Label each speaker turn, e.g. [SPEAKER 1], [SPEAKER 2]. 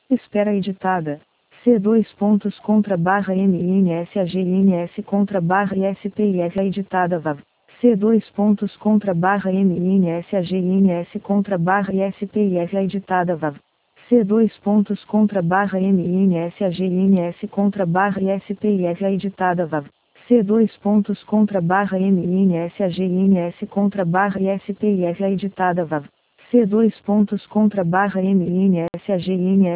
[SPEAKER 1] Espera editada. C dois pontos contra barra MINSAGINS contra barra ISPIF editada VAV. C dois pontos contra barra MINSAGINS contra barra ISPIF editada VAV. C dois pontos contra barra MINSAGINS contra barra ISPIF editada VAV. C dois pontos contra barra MINSAGINS contra barra ISPIF editada VAV. C dois pontos contra barra MINSAGINS